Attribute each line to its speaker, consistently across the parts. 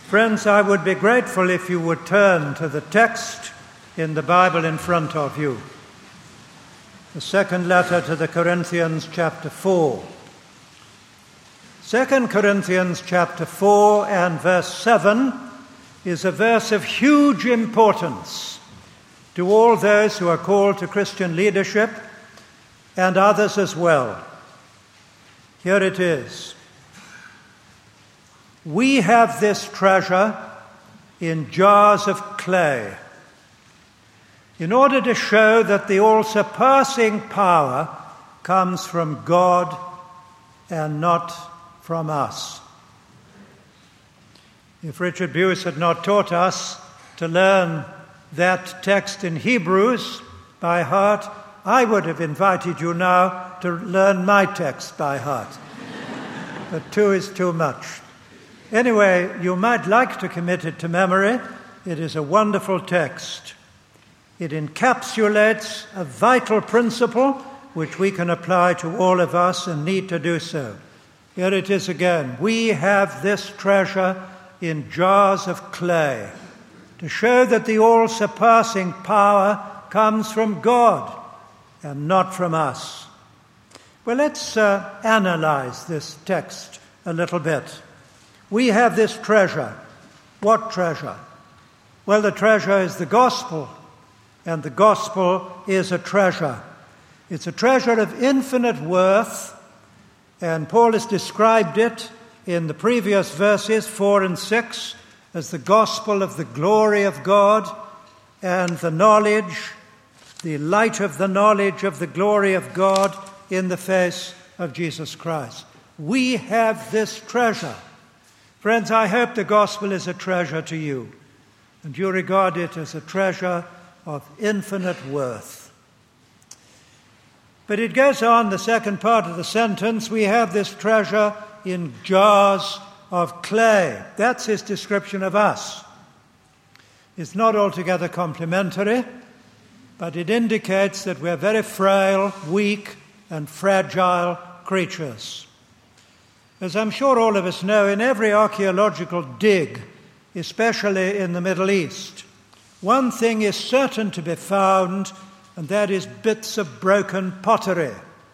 Speaker 1: Friends, I would be grateful if you would turn to the text in the Bible in front of you. The second letter to the Corinthians, chapter 4. 2 Corinthians chapter 4 and verse 7 is a verse of huge importance to all those who are called to Christian leadership and others as well. Here it is. We have this treasure in jars of clay, in order to show that the all-surpassing power comes from God and not from us. If Richard Bewes had not taught us to learn that text in Hebrews by heart, I would have invited you now to learn my text by heart. But 2 is too much. Anyway, you might like to commit it to memory. It is a wonderful text. It encapsulates a vital principle which we can apply to all of us and need to do so. Here it is again. We have this treasure in jars of clay to show that the all-surpassing power comes from God and not from us. Well, let's analyze this text a little bit. We have this treasure. What treasure? Well, the treasure is the gospel, and the gospel is a treasure. It's a treasure of infinite worth, and Paul has described it in the previous verses 4 and 6 as the gospel of the glory of God and the knowledge, the light of the knowledge of the glory of God in the face of Jesus Christ. We have this treasure. Friends, I hope the gospel is a treasure to you, and you regard it as a treasure of infinite worth. But it goes on, the second part of the sentence, we have this treasure in jars of clay. That's his description of us. It's not altogether complimentary, but it indicates that we're very frail, weak, and fragile creatures. As I'm sure all of us know, in every archaeological dig, especially in the Middle East, one thing is certain to be found, and that is bits of broken pottery,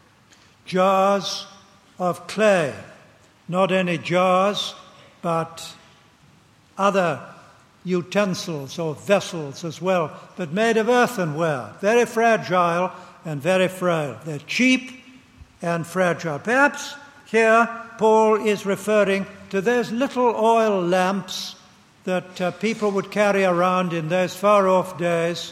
Speaker 1: jars of clay. Not only jars, but other utensils or vessels as well, but made of earthenware, very fragile and very frail. They're cheap and fragile. Perhaps here Paul is referring to those little oil lamps that people would carry around in those far-off days,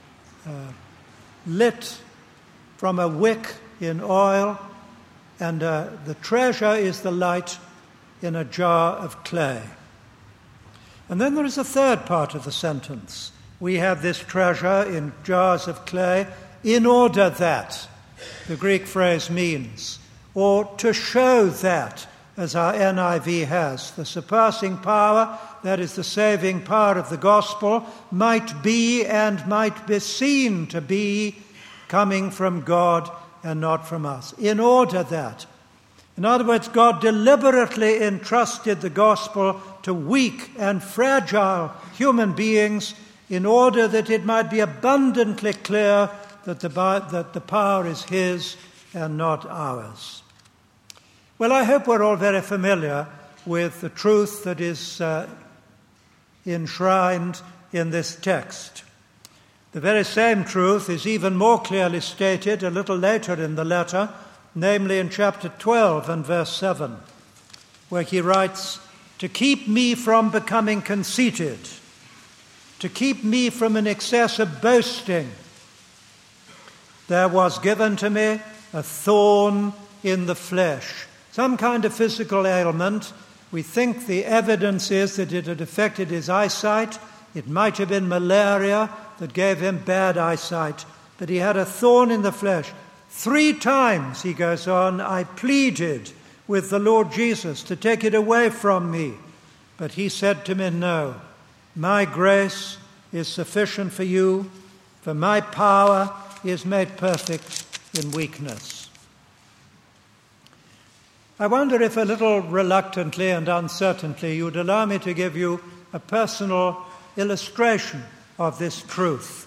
Speaker 1: lit from a wick in oil, and the treasure is the light in a jar of clay. And then there is a third part of the sentence. We have this treasure in jars of clay in order that, the Greek phrase means, or to show that, as our NIV has, the surpassing power, that is the saving power of the gospel, might be and might be seen to be coming from God and not from us. In order that. In other words, God deliberately entrusted the gospel to weak and fragile human beings in order that it might be abundantly clear that the power is his and not ours. Well, I hope we're all very familiar with the truth that is enshrined in this text. The very same truth is even more clearly stated a little later in the letter, namely in chapter 12 and verse 7, where he writes, "To keep me from becoming conceited, to keep me from an excess of boasting, there was given to me a thorn in the flesh." Some kind of physical ailment. We think the evidence is that it had affected his eyesight. It might have been malaria that gave him bad eyesight, but he had a thorn in the flesh. 3 times, he goes on, I pleaded with the Lord Jesus to take it away from me, but he said to me, "No, my grace is sufficient for you, for my power is made perfect in weakness." I wonder if a little reluctantly and uncertainly you'd allow me to give you a personal illustration of this truth.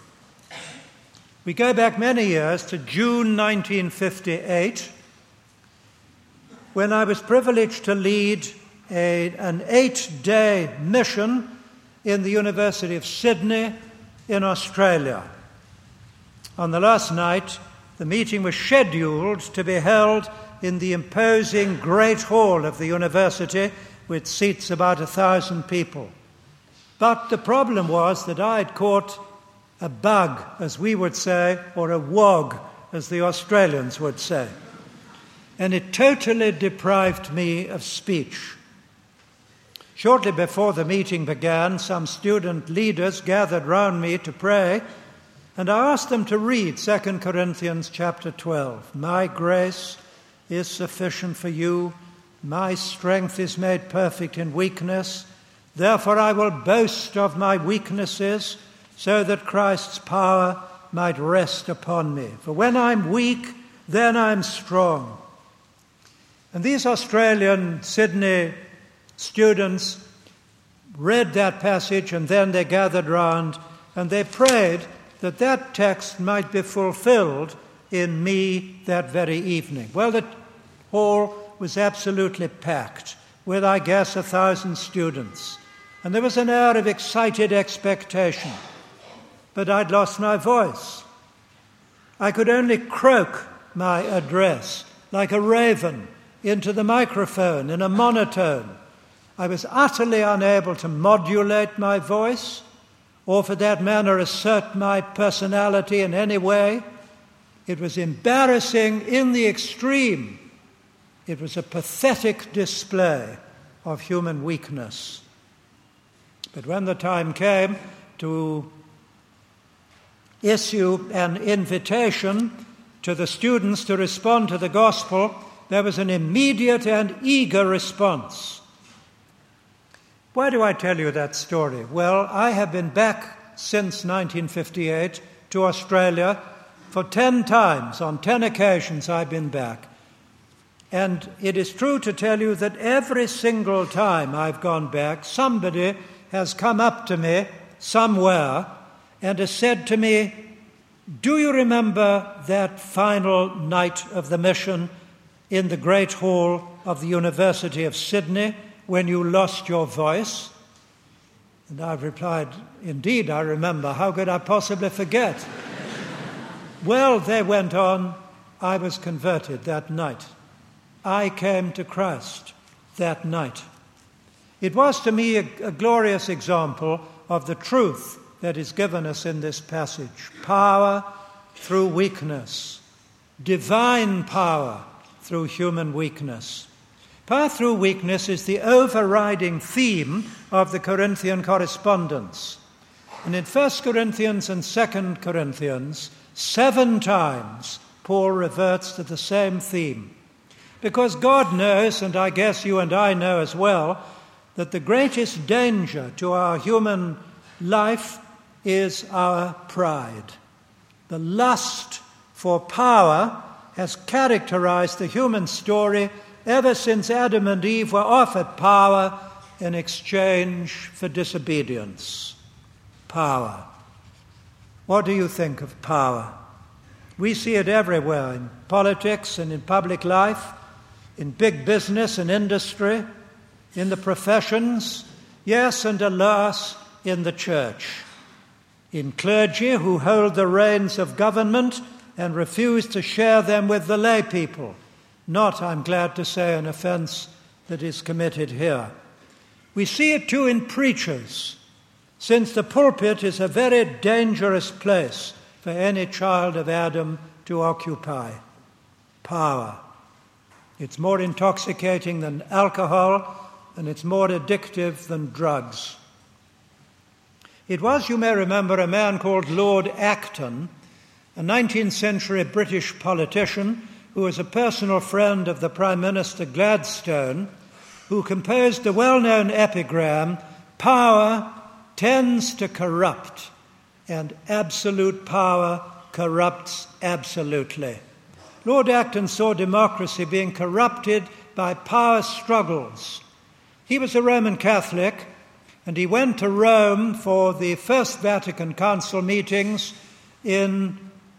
Speaker 1: We go back many years to June 1958, when I was privileged to lead an 8-day mission in the University of Sydney in Australia. On the last night, the meeting was scheduled to be held in the imposing Great Hall of the university, which seats about 1,000 people. But the problem was that I had caught a bug, as we would say, or a wog, as the Australians would say. And it totally deprived me of speech. Shortly before the meeting began, some student leaders gathered round me to pray, and I asked them to read 2 Corinthians chapter 12. My grace is sufficient for you. My strength is made perfect in weakness. Therefore I will boast of my weaknesses, so that Christ's power might rest upon me. For when I'm weak, then I'm strong. And these Australian Sydney students read that passage, and then they gathered round and they prayed that that text might be fulfilled in me that very evening. Well, the hall was absolutely packed with, I guess, 1,000 students. And there was an air of excited expectation. But I'd lost my voice. I could only croak my address like a raven into the microphone in a monotone. I was utterly unable to modulate my voice, or for that matter assert my personality in any way. It was embarrassing in the extreme. It was a pathetic display of human weakness. But when the time came to issue an invitation to the students to respond to the gospel, there was an immediate and eager response. Why do I tell you that story? Well, I have been back since 1958 to Australia for 10 times. On 10 occasions I've been back. And it is true to tell you that every single time I've gone back, somebody has come up to me somewhere and has said to me, do you remember that final night of the mission in the Great Hall of the University of Sydney when you lost your voice? And I've replied, indeed, I remember. How could I possibly forget? Well, they went on, I was converted that night. I came to Christ that night. It was to me a glorious example of the truth that is given us in this passage. Power through weakness. Divine power through human weakness. Power through weakness is the overriding theme of the Corinthian correspondence. And in 1 Corinthians and 2 Corinthians, 7 times Paul reverts to the same theme. Because God knows, and I guess you and I know as well, that the greatest danger to our human life is our pride. The lust for power has characterized the human story ever since Adam and Eve were offered power in exchange for disobedience. Power. What do you think of power? We see it everywhere, in politics and in public life, in big business and industry, in the professions, yes, and alas, in the church. In clergy who hold the reins of government and refuse to share them with the lay people. Not, I'm glad to say, an offence that is committed here. We see it too in preachers, since the pulpit is a very dangerous place for any child of Adam to occupy. Power. It's more intoxicating than alcohol, and it's more addictive than drugs. It was, you may remember, a man called Lord Acton, a 19th century British politician who was a personal friend of the Prime Minister Gladstone, who composed the well-known epigram, "Power tends to corrupt, and absolute power corrupts absolutely." Lord Acton saw democracy being corrupted by power struggles. He was a Roman Catholic, and he went to Rome for the First Vatican Council meetings in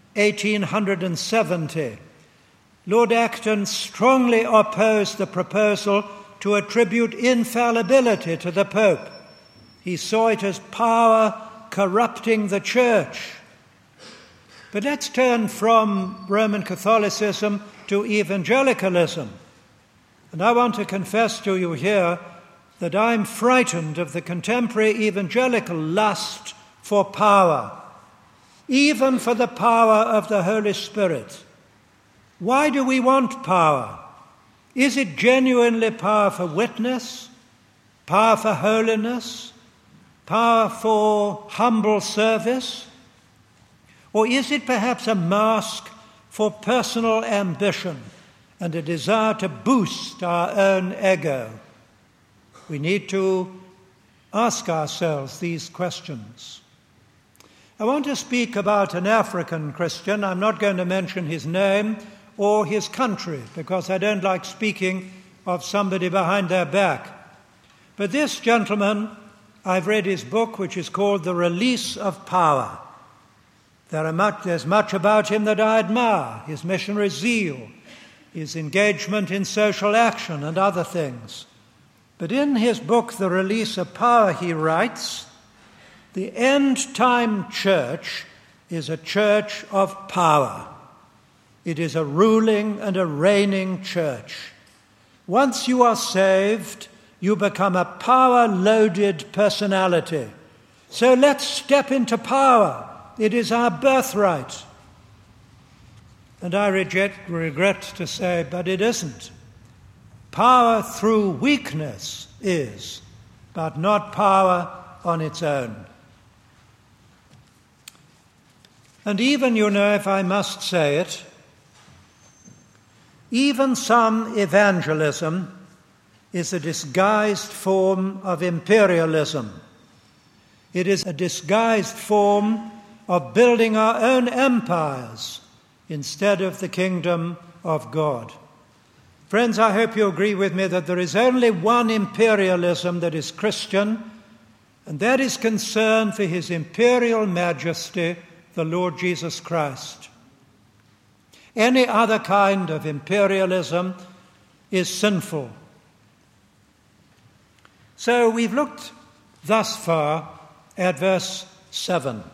Speaker 1: 1870. Lord Acton strongly opposed the proposal to attribute infallibility to the Pope. He saw it as power corrupting the Church. But let's turn from Roman Catholicism to evangelicalism. And I want to confess to you here that I'm frightened of the contemporary evangelical lust for power, even for the power of the Holy Spirit. Why do we want power? Is it genuinely power for witness, power for holiness, power for humble service? Or is it perhaps a mask for personal ambition and a desire to boost our own ego? We need to ask ourselves these questions. I want to speak about an African Christian. I'm not going to mention his name or his country because I don't like speaking of somebody behind their back. But this gentleman, I've read his book, which is called The Release of Power. There's much about him that I admire, his missionary zeal, his engagement in social action and other things. But in his book, The Release of Power, he writes, the end-time church is a church of power. It is a ruling and a reigning church. Once you are saved, you become a power-loaded personality. So let's step into power. It is our birthright. And I regret to say, but it isn't. Power through weakness is, but not power on its own. And even, if I must say it, even some evangelism is a disguised form of imperialism. It is a disguised form of building our own empires instead of the kingdom of God. Friends, I hope you agree with me that there is only one imperialism that is Christian, and that is concern for His imperial majesty, the Lord Jesus Christ. Any other kind of imperialism is sinful. So we've looked thus far at verse 7.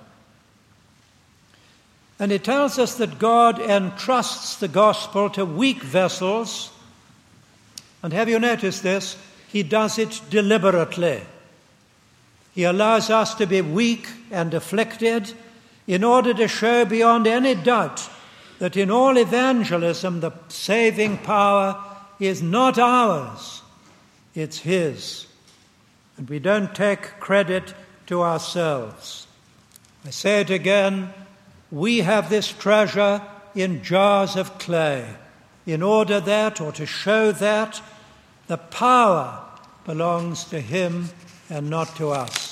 Speaker 1: And it tells us that God entrusts the gospel to weak vessels. And have you noticed this? He does it deliberately. He allows us to be weak and afflicted in order to show beyond any doubt that in all evangelism the saving power is not ours, it's His. And we don't take credit to ourselves. I say it again, we have this treasure in jars of clay, in order that, or to show that, the power belongs to Him and not to us.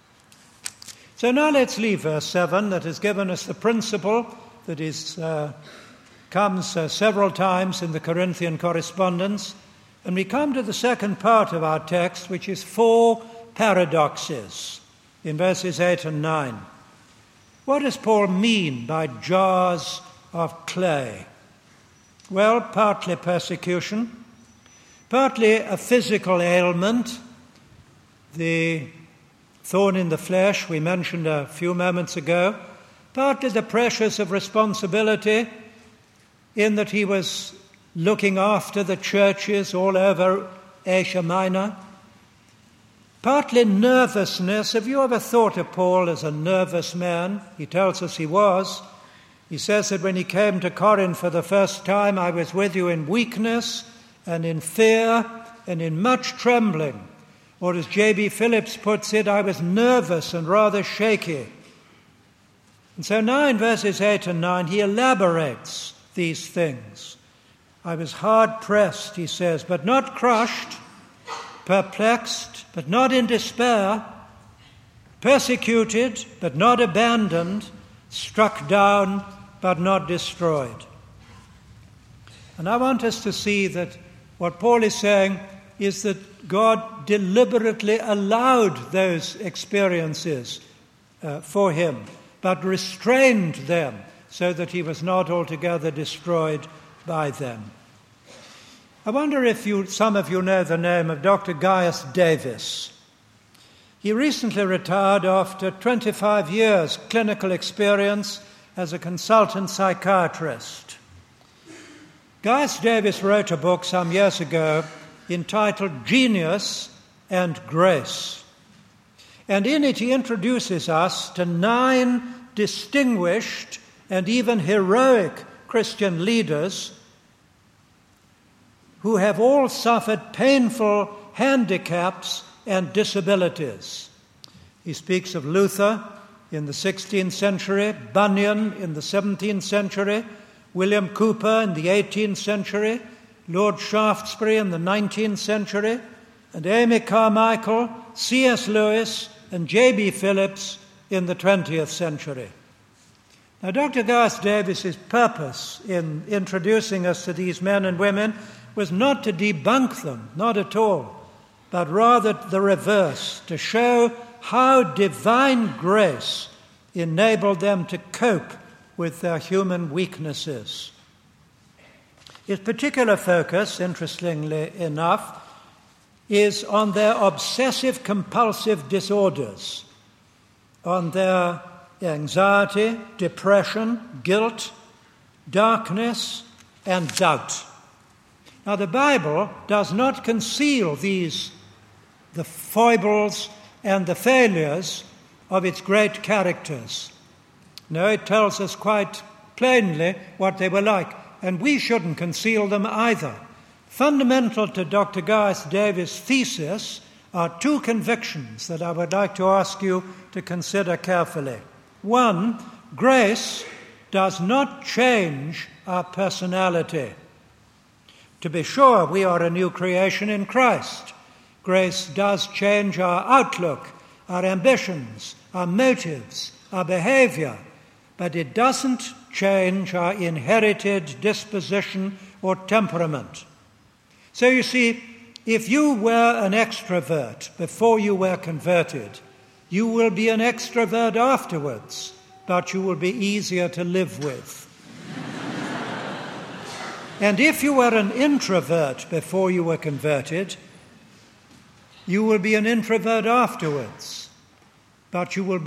Speaker 1: So now let's leave verse 7 that has given us the principle that comes several times in the Corinthian correspondence, and we come to the second part of our text, which is 4 paradoxes in verses 8 and 9. What does Paul mean by jars of clay? Well, partly persecution, partly a physical ailment, the thorn in the flesh we mentioned a few moments ago, partly the pressures of responsibility in that he was looking after the churches all over Asia Minor, partly nervousness. Have you ever thought of Paul as a nervous man? He tells us he was. He says that when he came to Corinth for the first time, I was with you in weakness and in fear and in much trembling. Or as J.B. Phillips puts it, I was nervous and rather shaky. And so now in verses 8 and 9, he elaborates these things. I was hard-pressed, he says, but not crushed, perplexed, but not in despair, persecuted, but not abandoned, struck down, but not destroyed. And I want us to see that What Paul is saying is that God deliberately allowed those experiences for him, but restrained them so that he was not altogether destroyed by them. I wonder if some of you know the name of Dr. Gaius Davis. He recently retired after 25 years clinical experience as a consultant psychiatrist. Gaius Davis wrote a book some years ago entitled Genius and Grace. And in it he introduces us to 9 distinguished and even heroic Christian leaders who have all suffered painful handicaps and disabilities. He speaks of Luther in the 16th century, Bunyan in the 17th century, William Cowper in the 18th century, Lord Shaftesbury in the 19th century, and Amy Carmichael, C.S. Lewis, and J.B. Phillips in the 20th century. Now, Dr. Gaius Davis's purpose in introducing us to these men and women was not to debunk them, not at all, but rather the reverse, to show how divine grace enabled them to cope with their human weaknesses. His particular focus, interestingly enough, is on their obsessive-compulsive disorders, on their anxiety, depression, guilt, darkness, and doubt. Now, the Bible does not conceal the foibles and the failures of its great characters. No, it tells us quite plainly what they were like, and we shouldn't conceal them either. Fundamental to Dr. Gaius Davis' thesis are 2 convictions that I would like to ask you to consider carefully. 1, grace does not change our personality. To be sure, we are a new creation in Christ. Grace does change our outlook, our ambitions, our motives, our behavior, but it doesn't change our inherited disposition or temperament. So you see, if you were an extrovert before you were converted, you will be an extrovert afterwards, but you will be easier to live with. And if you were an introvert before you were converted, you will be an introvert afterwards, but you will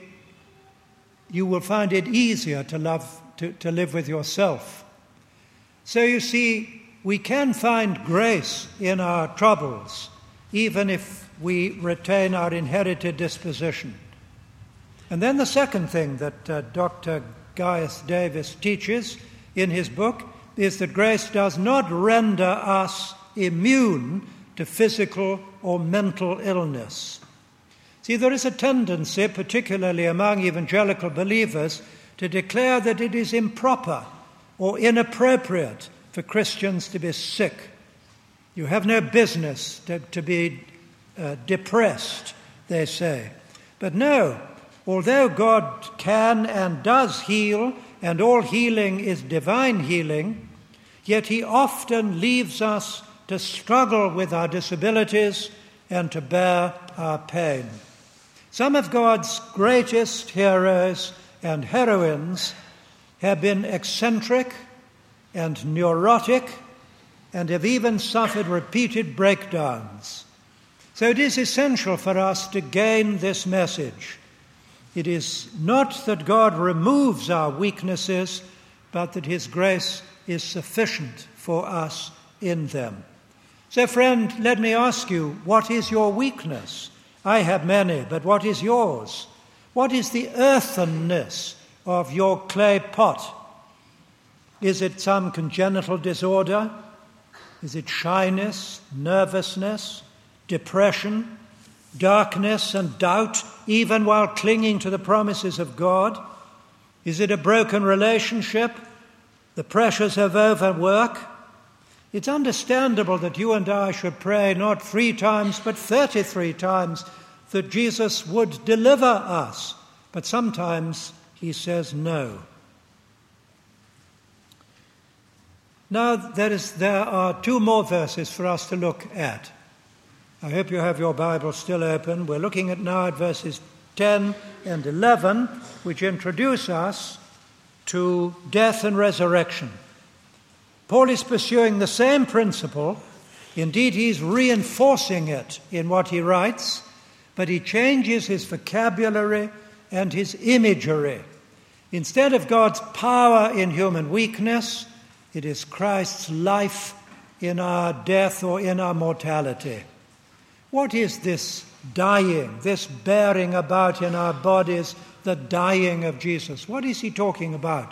Speaker 1: find it easier to live with yourself. So you see, we can find grace in our troubles, even if we retain our inherited disposition. And then the second thing that Dr. Gaius Davis teaches in his book is that grace does not render us immune to physical or mental illness. See, there is a tendency, particularly among evangelical believers, to declare that it is improper or inappropriate for Christians to be sick. You have no business to be depressed, they say. But no, although God can and does heal, and all healing is divine healing, yet he often leaves us to struggle with our disabilities and to bear our pain. Some of God's greatest heroes and heroines have been eccentric and neurotic and have even suffered repeated breakdowns. So it is essential for us to gain this message. It is not that God removes our weaknesses, but that his grace is sufficient for us in them. So, friend, let me ask you, what is your weakness? I have many, but what is yours? What is the earthenness of your clay pot? Is it some congenital disorder? Is it shyness, nervousness, depression, darkness and doubt, even while clinging to the promises of God? Is it a broken relationship? The pressures of overwork? It's understandable that you and I should pray not 3 times, but 33 times that Jesus would deliver us. But sometimes he says no. Now, there are two more verses for us to look at. I hope you have your Bible still open. We're looking now at verses 10 and 11, which introduce us to death and resurrection. Paul is pursuing the same principle. Indeed, he's reinforcing it in what he writes, but he changes his vocabulary and his imagery. Instead of God's power in human weakness, it is Christ's life in our death or in our mortality. What is this dying, this bearing about in our bodies, the dying of Jesus? What is he talking about?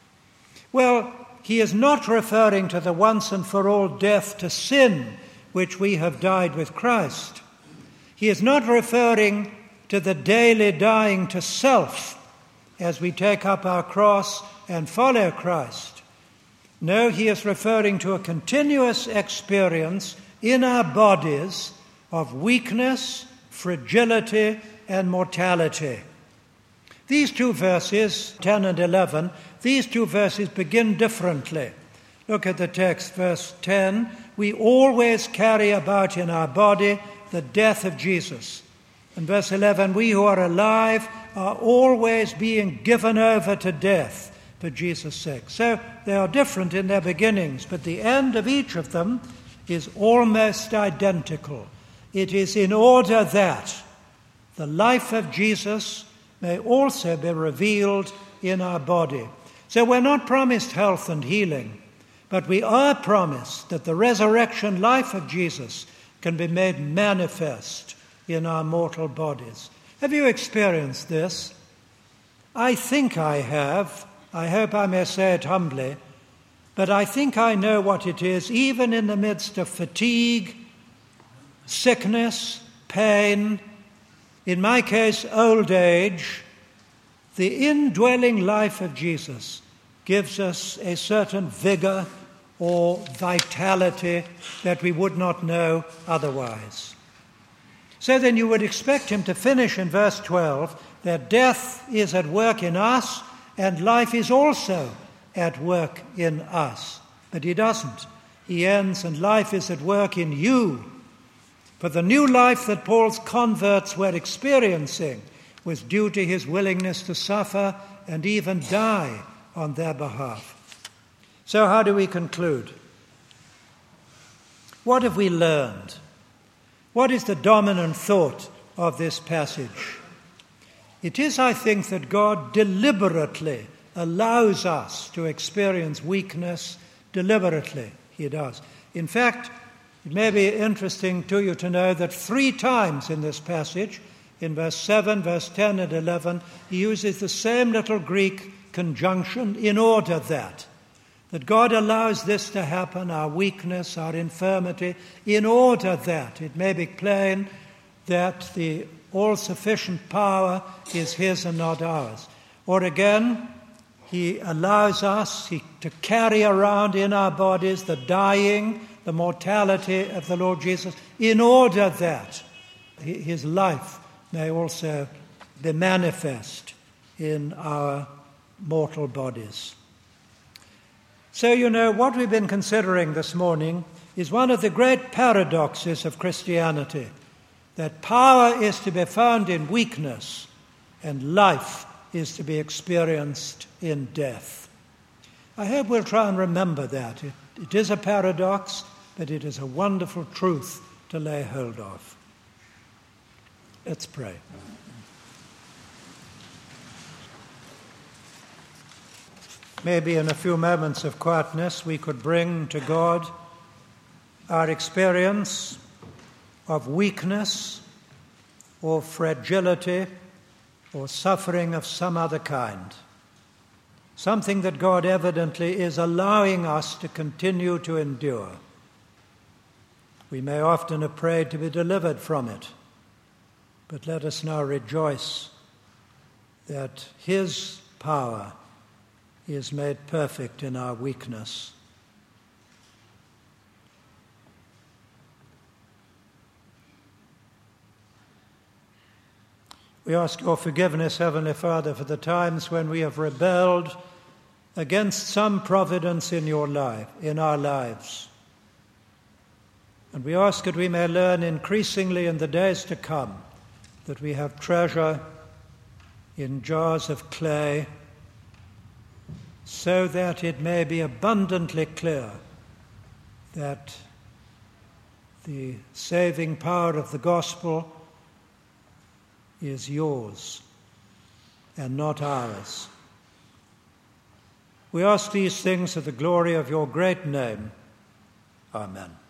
Speaker 1: Well, he is not referring to the once and for all death to sin, which we have died with Christ. He is not referring to the daily dying to self as we take up our cross and follow Christ. No, he is referring to a continuous experience in our bodies of weakness, fragility, and mortality. These two verses, 10 and 11, these two verses begin differently. Look at the text, verse 10. We always carry about in our body the death of Jesus. And verse 11, we who are alive are always being given over to death for Jesus' sake. So they are different in their beginnings, but the end of each of them is almost identical. It is in order that the life of Jesus may also be revealed in our body. So we're not promised health and healing, but we are promised that the resurrection life of Jesus can be made manifest in our mortal bodies. Have you experienced this? I think I have. I hope I may say it humbly, but I think I know what it is, even in the midst of fatigue, sickness, pain, in my case, old age. The indwelling life of Jesus gives us a certain vigor or vitality that we would not know otherwise. So then you would expect him to finish in verse 12 that death is at work in us and life is also at work in us. But he doesn't. He ends, and life is at work in you. For the new life that Paul's converts were experiencing was due to his willingness to suffer and even die on their behalf. So how do we conclude? What have we learned? What is the dominant thought of this passage? It is, I think, that God deliberately allows us to experience weakness. Deliberately, he does. In fact, it may be interesting to you to know that 3 times in this passage, in verse 7, verse 10 and 11, he uses the same little Greek conjunction, in order that God allows this to happen, our weakness, our infirmity, in order that it may be plain that the all-sufficient power is his and not ours. Or again, he allows us to carry around in our bodies the dying, the mortality of the Lord Jesus, in order that his life may also be manifest in our mortal bodies. So, what we've been considering this morning is one of the great paradoxes of Christianity, that power is to be found in weakness and life is to be experienced in death. I hope we'll try and remember that. It is a paradox, but it is a wonderful truth to lay hold of. Let's pray. Maybe in a few moments of quietness we could bring to God our experience of weakness or fragility or suffering of some other kind. Something that God evidently is allowing us to continue to endure. We may often have prayed to be delivered from it, but let us now rejoice that his power is made perfect in our weakness. We ask your forgiveness, Heavenly Father, for the times when we have rebelled against some providence in your life, in our lives. And we ask that we may learn increasingly in the days to come that we have treasure in jars of clay, so that it may be abundantly clear that the saving power of the gospel is yours and not ours. We ask these things to the glory of your great name. Amen.